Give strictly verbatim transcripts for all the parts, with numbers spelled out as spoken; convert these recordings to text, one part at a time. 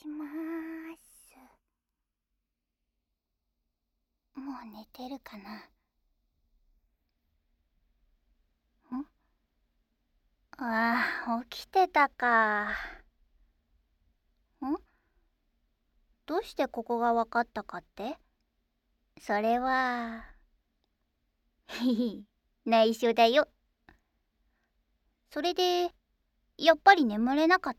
しまーす。もう寝てるかな。んああ、起きてたか。んどうしてここがわかったかって？それは、ひひ、内緒だよ。それで、やっぱり眠れなかった？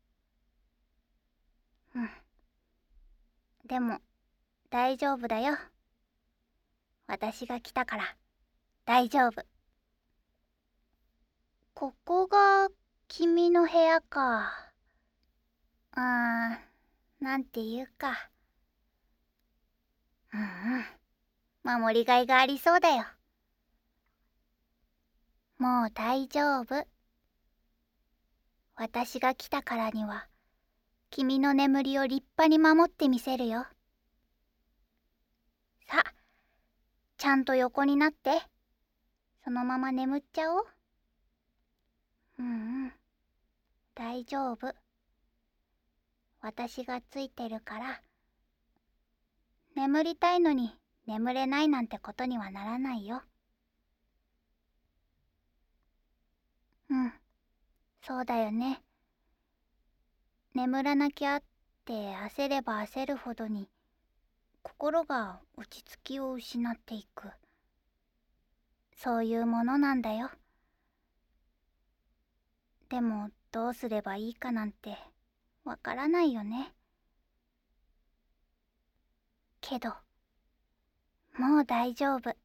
うん。でも、大丈夫だよ。私が来たから、大丈夫。ここが、君の部屋か。あー、なんていうか。うんうん。守りがいがありそうだよ。もう大丈夫。私が来たからには、君の眠りを立派に守ってみせるよ。さあ、ちゃんと横になって、そのまま眠っちゃおう。うんうん、大丈夫。私がついてるから、眠りたいのに眠れないなんてことにはならないよ。うん、そうだよね。眠らなきゃって焦れば焦るほどに、心が落ち着きを失っていく。そういうものなんだよ。でもどうすればいいかなんてわからないよね。けどもう大丈夫。ん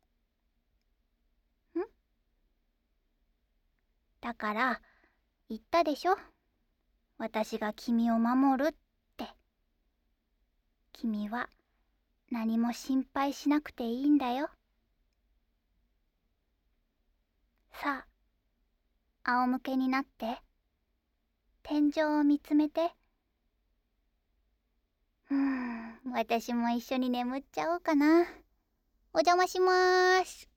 だから言ったでしょ、私が君を守るって。君は何も心配しなくていいんだよ。さあ、仰向けになって天井を見つめて。うーん、私も一緒に眠っちゃおうかな。お邪魔しまーす。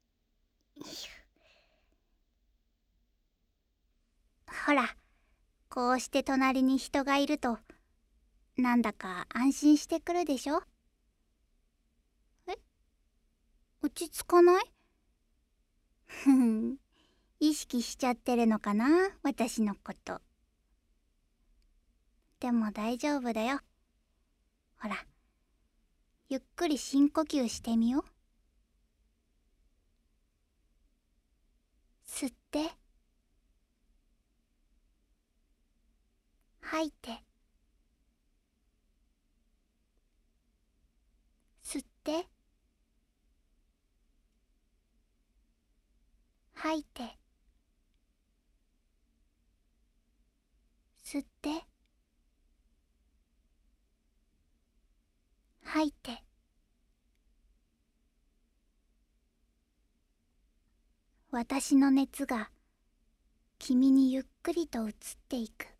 ほら、こうして隣に人がいるとなんだか安心してくるでしょ。え、落ち着かない？ふん、意識しちゃってるのかな、私のこと。でも大丈夫だよ。ほら、ゆっくり深呼吸してみよう。吸って、吐いて、吸って、吐いて、吸って、吐いて。私の熱が君にゆっくりと移っていく。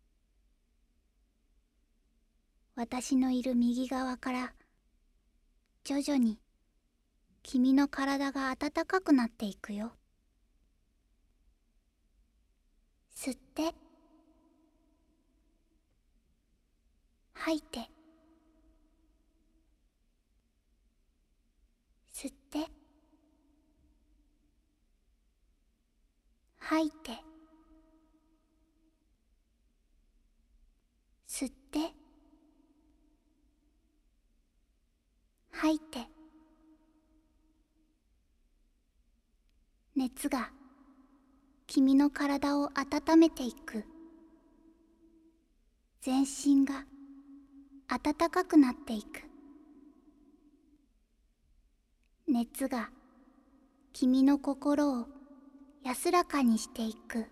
私のいる右側から徐々に君の体が温かくなっていくよ。吸って、吐いて、吸って、吐いて、吸って、吐いて。熱が君の体を温めていく。全身が温かくなっていく。熱が君の心を安らかにしていく。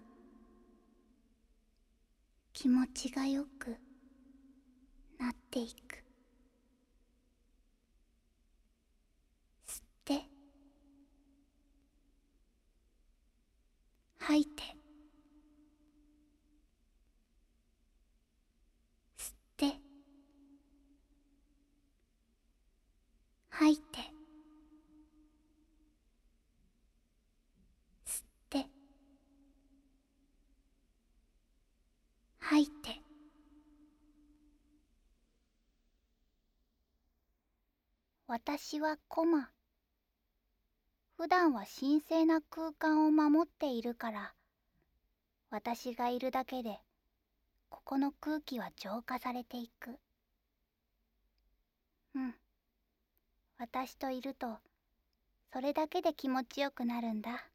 気持ちがよくなっていく。吸って、吐いて、吸って、吐いて、吸って、吐いて。 私はコマ。普段は神聖な空間を守っているから、私がいるだけでここの空気は浄化されていく。うん。私といるとそれだけで気持ちよくなるんだ。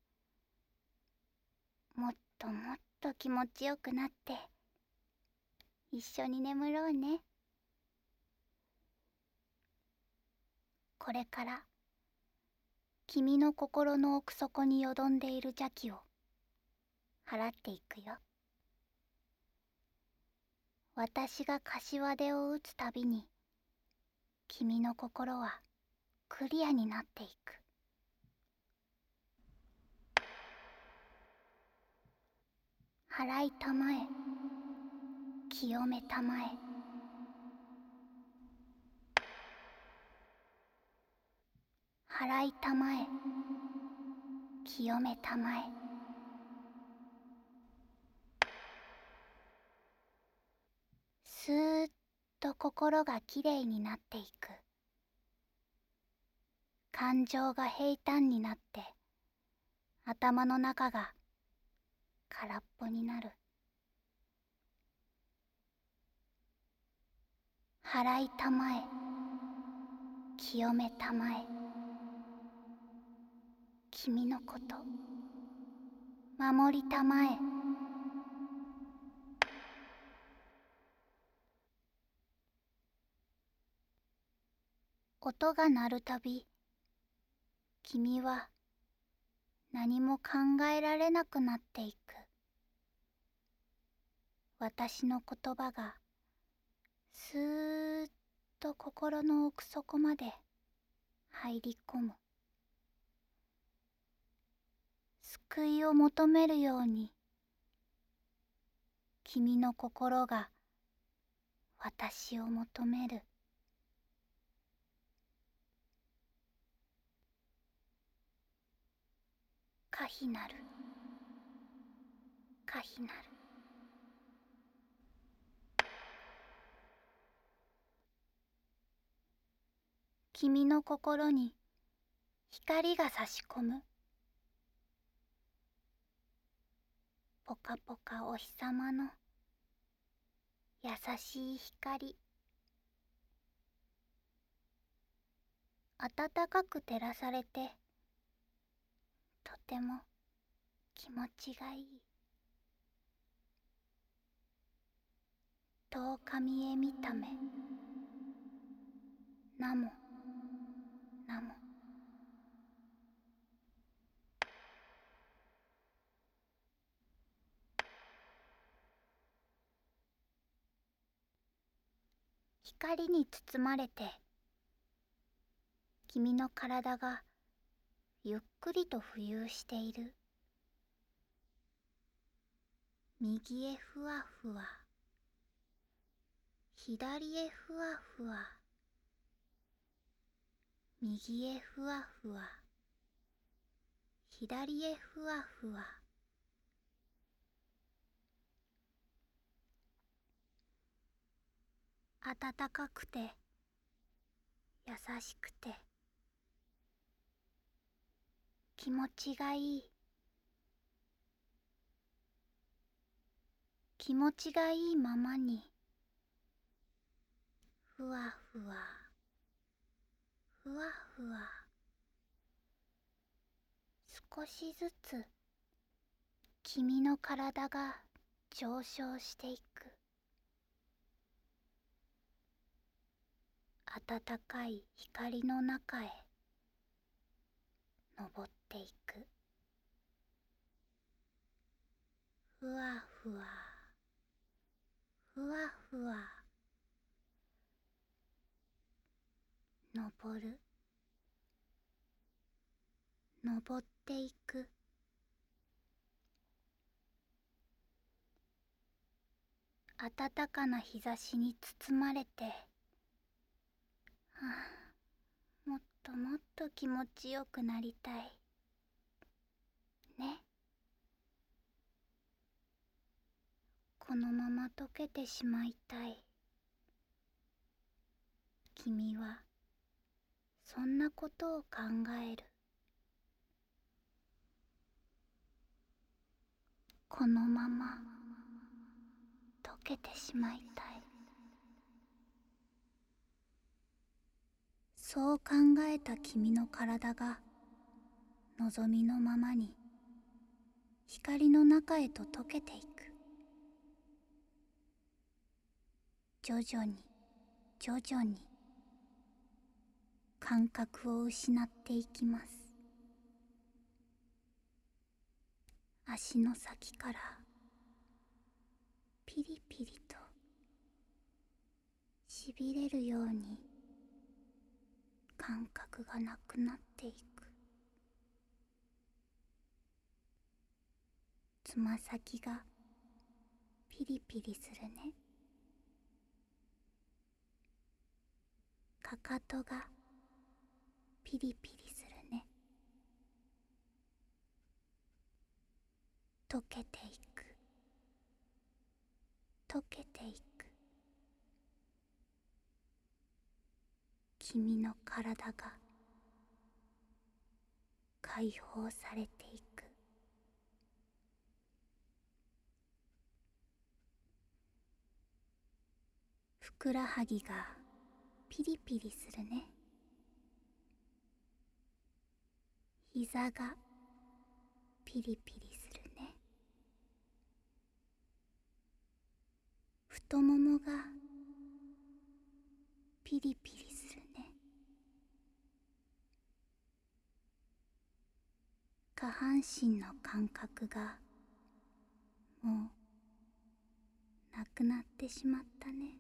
もっともっと気持ちよくなって一緒に眠ろうね。これから君の心の奥底によどんでいる邪気を払っていくよ。私が柏手を打つたびに君の心はクリアになっていく。払いたまえ、清めたまえ。払いたまえ、清めたまえ。スーッと心がきれいになっていく。感情が平坦になって頭の中が空っぽになる。払いたまえ、清めたまえ。君のこと守りたまえ。音が鳴るたび、君は何も考えられなくなっていく。私の言葉がスーッと心の奥底まで入り込む。救いを求めるように君の心が私を求める。可否なる、可否なる。君の心に光が差し込む。ぽかぽかお日さまの優しい光。暖かく照らされてとても気持ちがいい。遠かみえみためなもなも。光に包まれて君の体がゆっくりと浮遊している。右へふわふわ、左へふわふわ、右へふわふわ、左へふわふわ。暖かくて優しくて気持ちがいい。気持ちがいいままにふわふわふわふわ少しずつ君の体が上昇していく。暖かい光の中へ登っていく。ふわふわふわふわ登る。登っていく。暖かな日差しに包まれて、はあ、もっともっと気持ちよくなりたいね。このまま溶けてしまいたい。君はそんなことを考える。このまま溶けてしまいたい。そう考えた君の体が望みのままに光の中へと溶けていく。徐々に徐々に感覚を失っていきます。足の先からピリピリとしびれるように感覚がなくなっていく。つま先がピリピリするね。かかとがピリピリするね。溶けていく、溶けていく。君の体が解放されていく。ふくらはぎがピリピリするね。膝がピリピリするね。太ももがピリピリするね。下半身の感覚がもうなくなってしまったね。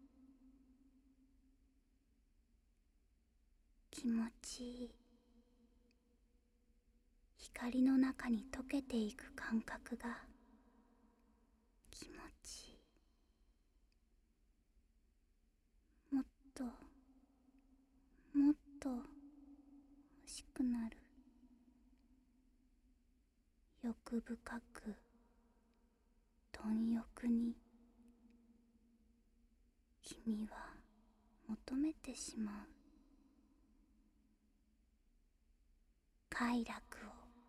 気持ちいい。光の中に溶けていく感覚が気持ちいい。もっともっと欲しくなる。欲深く貪欲に君は求めてしまう。快楽を。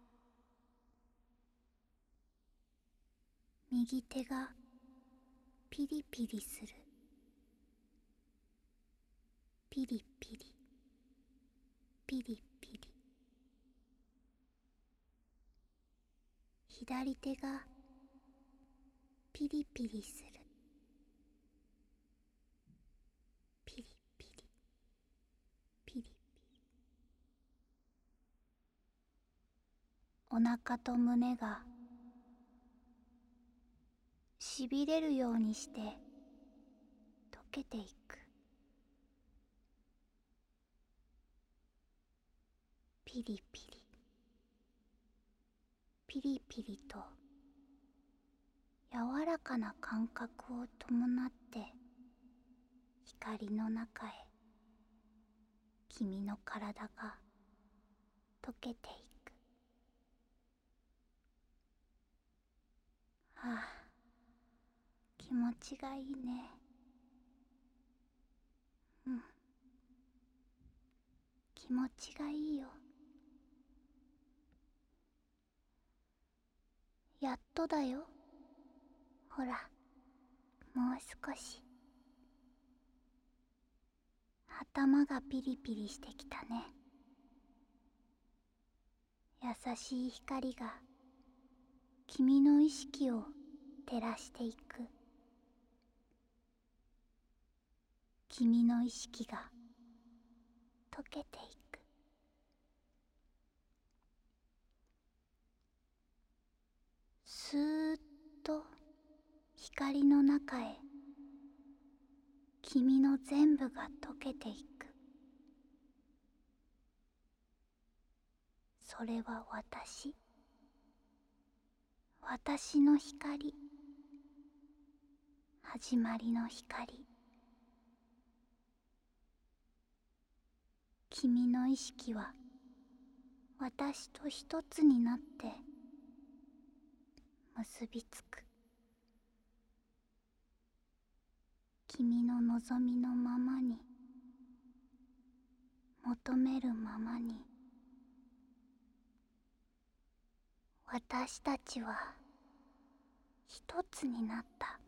右手がピリピリする。ピリピリピリピリ。左手がピリピリする。ピリピリピリピリ。お腹と胸がしびれるようにして溶けていく。ピリピリピリピリと柔らかな感覚を伴って光の中へ君の体が溶けていく。はあ、気持ちがいいね。うん、気持ちがいいよ。やっとだよ。ほら、もう少し。頭がピリピリしてきたね。優しい光が君の意識を照らしていく。君の意識が溶けていく。スーッと光の中へ君の全部が溶けていく。それは私。私の光。始まりの光。君の意識は私と一つになって結びつく。君の望みのままに求めるままに私たちは一つになった。